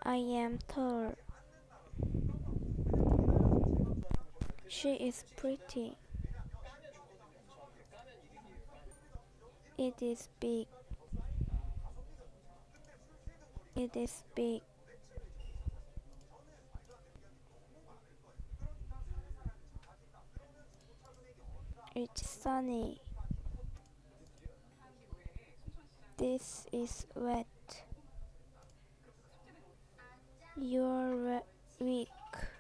I am tall. She is pretty. It is big. It is big. It's sunny. This is wet. You're weak.